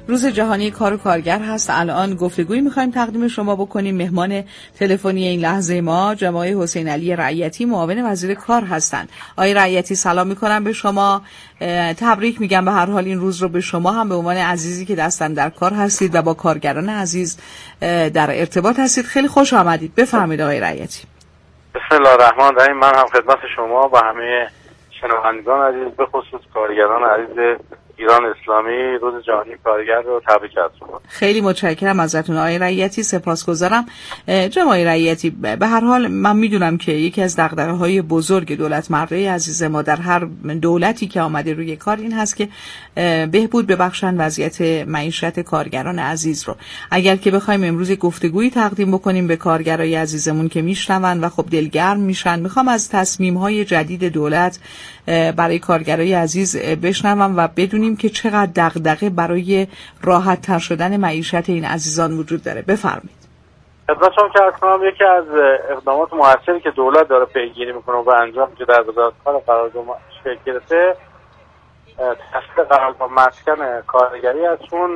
روز جهانی کار و کارگر هست. الان گفتگویی می‌خوایم تقدیم شما بکنیم. مهمان تلفنی این لحظه ما جناب حسین علی رعیتی، معاون وزیر کار هستند. آقای رعیتی سلام می‌کنم به شما. تبریک میگم به هر حال این روز رو به شما هم به عنوان عزیزی که دستن در کار هستید و با کارگران عزیز در ارتباط هستید. خیلی خوش آمدید. بفرمایید آقای رعیتی. بسم الله الرحمن الرحیم. من هم خدمت شما و همه شنوندگان عزیز به خصوص کارگران عزیز ایران اسلامی روز جهانی کارگر رو تبریک عرض می‌کنم. خیلی متشکرم ازتون آقای رعیتی، سپاسگزارم. جناب آقای رعیتی، به هر حال من میدونم که یکی از دغدغه‌های بزرگ دولت مرده عزیز ما در هر دولتی که آمده روی کار این هست که بهبود ببخشن وضعیت معیشت کارگران عزیز رو. اگر که بخوایم امروز گفتگویی تقدیم بکنیم به کارگرای عزیزمون که میشنون و خب دلگرم میشن، میخوام از تصمیم‌های جدید دولت برای کارگرای عزیز بشنوم و بدونیم که چقدر دغدغه برای راحت تر شدن معیشت این عزیزان وجود داره. بفرمایید. خدمتتون که اصلا یکی از اقدامات موثری که دولت داره پیگیری میکنه و انجام میده در وزارت کار قرارداد شکل گرفته تشکیل قرارداد مسکن کارگری از چون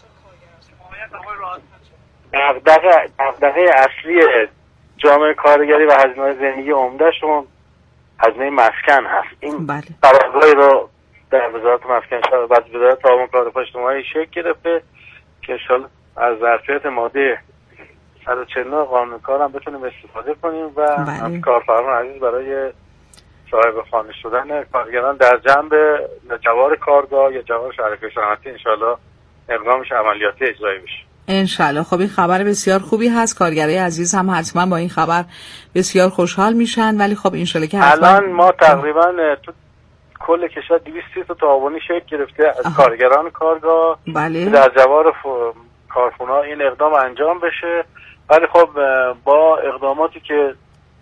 دغدغه اصلی جامعه کارگری و هزینه‌های زندگی عمدهشون هزینه مسکن هست. این قراردادی رو در وزارت مسکن و وزارت تعاون کار و اجتماعی شکل گرفته که انشالله از ظرفیت ماده 149 قانون کار هم بتونیم استفاده کنیم و از کارفرمان عزیز برای صاحب خانه شدن کارگران در جنب جوار کارگاه یا جوار شرکت صنعتی انشالله اقدامش عملیاتی اجرایی بشه انشالله. خب این خبر بسیار خوبی هست. کارگرای عزیز هم حتما با این خبر بسیار خوشحال میشن. ولی خب انشالله که حتما الان ما تقریبا تو کل کشور 230 تا تعاونی شکل گرفته از کارگران کارگاه در جوار کارخونه‌ها این اقدام انجام بشه. ولی خب با اقداماتی که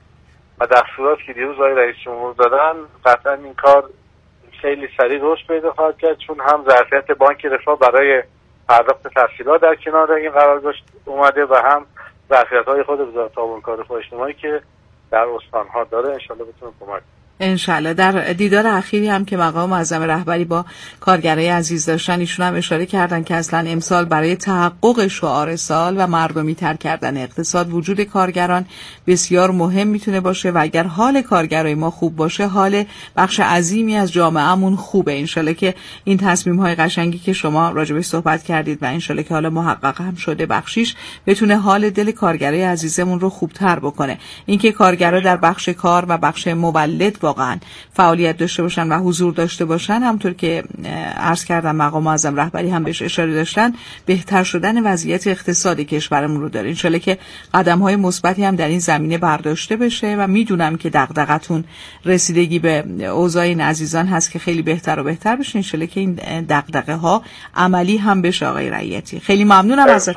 و دستوراتی که دیروز آقای رئیس جمهور دادن قطعا این کار خیلی سریع رشد پیدا خواهد کرد، چون هم ظرفیت بانک رفاه برای پرداخت تسهیلات در کنار این قرارداد اومده و هم ظرفیت‌های خود وزارت تعاون کار و اجتماعی که در استان‌ها داره انشالله بتونه کمک. انشالله. در دیدار اخیری هم که مقام معظم رهبری با کارگرای عزیز داشتن ایشون هم اشاره کردن که اصلا امسال برای تحقق شعار سال و مردمی تر کردن اقتصاد وجود کارگران بسیار مهم میتونه باشه و اگر حال کارگرای ما خوب باشه حال بخش عظیمی از جامعهمون خوبه. انشالله که این تصمیم های قشنگی که شما راجبش صحبت کردید و انشالله که حالا محقق هم شده بخشیش بتونه حال دل کارگرای عزیزمون رو خوبتر بکنه. اینکه کارگرا در بخش کار و بخش مولد واقعا فعالیت داشته باشن و حضور داشته باشن، همونطور که عرض کردم مقام معظم رهبری هم بهش اشاره داشتن، بهتر شدن وضعیت اقتصادی کشورمون رو داره. انشالله که قدم‌های مثبتی هم در این زمینه برداشته بشه و میدونم که دغدغتون رسیدگی به اوضاع این عزیزان هست که خیلی بهتر و بهتر بشه. انشالله که این دغدغه‌ها عملی هم بشه. آقای رعیتی خیلی ممنونم ازت.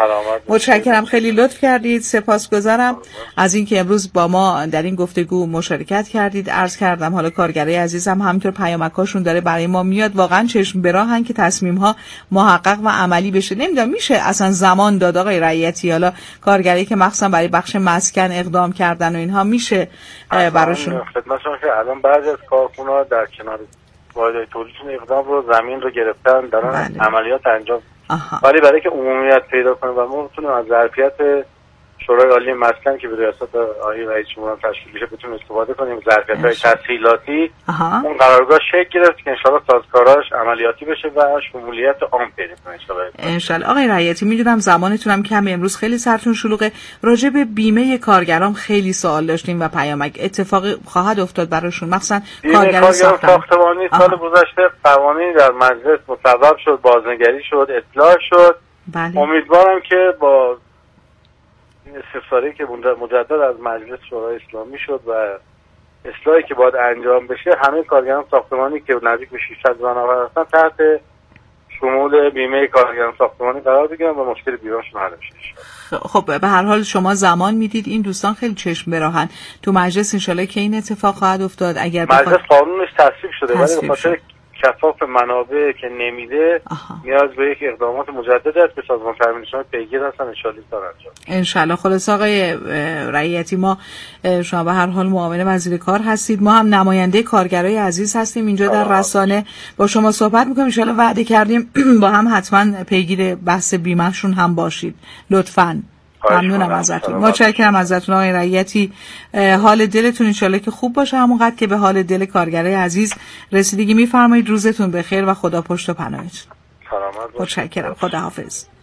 متشکرم، خیلی لطف کردید. سپاسگزارم از اینکه امروز با ما در این گفتگو مشارکت کردید. عرض کردم حالا کارگرای عزیزم همینطور پیامکاشون داره برای ما میاد. واقعا چشم به راهن که تصمیم ها محقق و عملی بشه. نمیدونم میشه اصلا زمان داد آقای رعیتی؟ حالا کارگرایی که مخصوصا برای بخش مسکن اقدام کردن و اینها میشه براشون خدمتشون که الان بعضی از کارخونه‌ها در کنار واحدهای تولیدشون اقدام رو زمین رو گرفتن دارن عملیات انجام. ولی برای که عمومیت پیدا کنه و ما بتونیم از ظرفیت شورای عالی مسکن که به ریاست آقای رئیس جمهور تشکیل میشه بتونیم استفاده کنیم، ظرفیت‌های تسهیلاتی اون قرارگاه شکل گرفت که انشالله سازکاراش عملیاتی بشه و شمولیت عام پیدا کنه انشالله. آقای رعیتی میدونم زمانتونم کمه، امروز خیلی سرتون شلوغه. راجع به بیمه کارگران خیلی سوال داشتیم و پیامک اتفاقی خواهد افتاد براشون، مخصوصا کارگران ساختمانی. سال گذشته قوانین در مجلس مصوب شد، بازنگری شد، اطلاع شد. امیدوارم که با این استفساری که مجدد از مجلس شورای اسلامی شد و اصلاحی که باید انجام بشه همه کارگران ساختمانی که نزدیک به 600 نفر هستن تحت شمول بیمه کارگران ساختمانی قرار بگیرن و مشکل بیمه‌شون حل بشه. خب به هر حال شما زمان میدید، این دوستان خیلی چشم براهن تو مجلس انشالله که این اتفاق خواهد افتاد. اگر مجلس قانونش تصویب شده ولی به خاطر کفاف منابع که نمیده نیاز به یک اقدامات مجدد است که سازمان تامین اجتماعی پیگیر هستن ان شاءالله. خلاص آقای رعیتی، ما شما به هر حال معاون وزیر کار هستید، ما هم نماینده کارگرای عزیز هستیم اینجا در رسانه، با شما صحبت میکنیم. ان شاءالله وعده کردیم با هم حتما پیگیر بحث بیمه‌شون هم باشید لطفاً. ممنونم ازتون، متشکرم ازتون آقای رعیتی. حال دلتون انشالله که خوب باشه، همونقدر که به حال دل کارگرای عزیز رسیدگی میفرمایید. روزتون بخیر و خدا پشت و پناهتون. سلامت باشید. متشکرم، خداحافظ.